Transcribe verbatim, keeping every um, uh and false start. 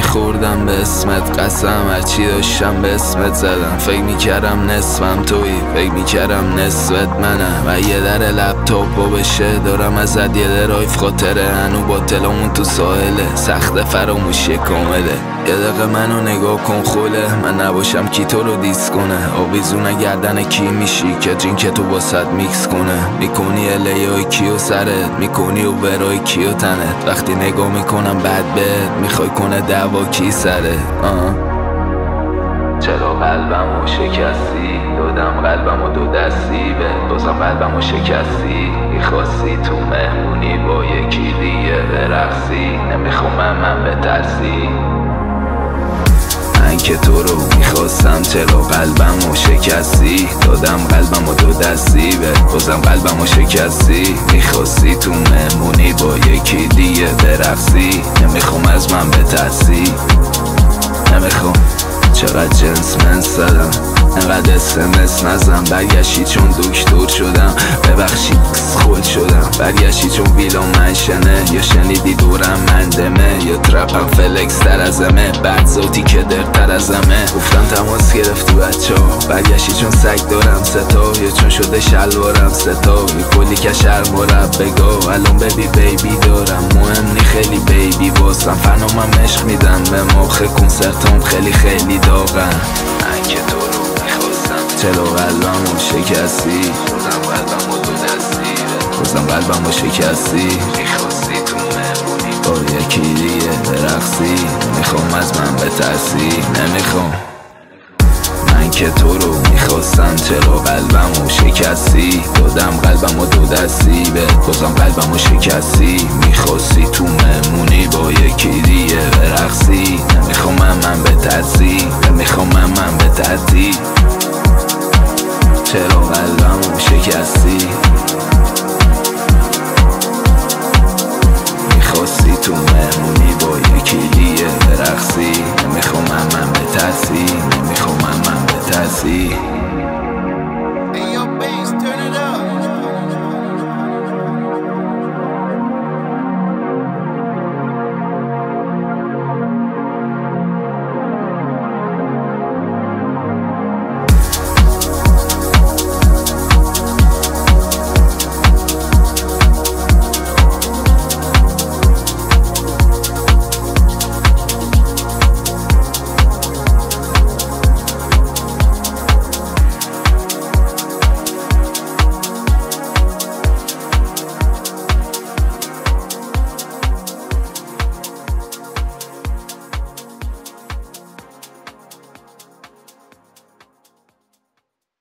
خوردم به اسمت، قسم هرچی داشتم به اسمت زدم. فکر میکردم نصفم توی، فکر میکردم نصفت منم. و یه در لپتاپ و بشه دارم ازت یه درایف خاطره هنو با تلمون تو ساحله. سخت فراموشی کامله. یه دقیقه منو نگاه کن خوله، من نباشم کی تو رو دیس کنه. آویزونه گردن کی میشی که جین که تو باست میکس کنه. میکنی الیای کیو سرت، میکنی و برای کیو تنت. وقتی نگاه میکنم بد بهت، میخوای کنه دعوا کی سرت. آه چرا قلبمو شکستی؟ دادم قلبمو دو دستی به بازم قلبمو شکستی. میخواستی تو مهمونی با یکی دیگه برقصی. نمیخوام من بترسی، من که تو رو میخواستم چرا قلبمو شکستی. دادم قلبمو دو دستی به بازم قلبمو شکستی. میخواستی تو مهمونی با یکی دیگه برقصی. نمیخوام از من بترسی، نمیخوام. چقدر جنس من زدم، انقدر اسمس نزم. برگشتی چون دکتر شدم، ببخشید خود شدم. برگشتی چون ویلا منشنه، یا شنیدی دورم مندمه، یا ترپم فلکس تر ازمه. بعد ذاتی که درتر ازمه. گفتم تماس گرفتی بچه ها. برگشتی چون سگ دارم ستا، یا چون شده شلوارم ستا. یه کلی کشر مربگا، الان ببی بیبی دارم. مهم نی خیلی بیبی واسم، فنامم عشق میدم به مخ کنسرتام خیلی خیلی داغم. من که تو رو میخواستم چرا قلبمو شکستی. بازم قلبمو دو دستی بازم قلبمو شکستی. میخواستی تو مهمونی با یکی دیگه برقصی. نمیخوام از من بترسی، نمیخوام. من که تو رو میخواستم چرا قلبمو شکستی. دادم قلبمو دو دستی به بازم قلبمو شکستی. میخواستی تو مهمونی با یکی دیگه برقصی. نمیخوام من من بترسی، نمیخوام من من بترسی. چرا قلبمو شکستی. میخواستی تو مهمونی با یکی دیگه برقصی. نمیخوام من من بترسی، نمیخوام من من بترسی.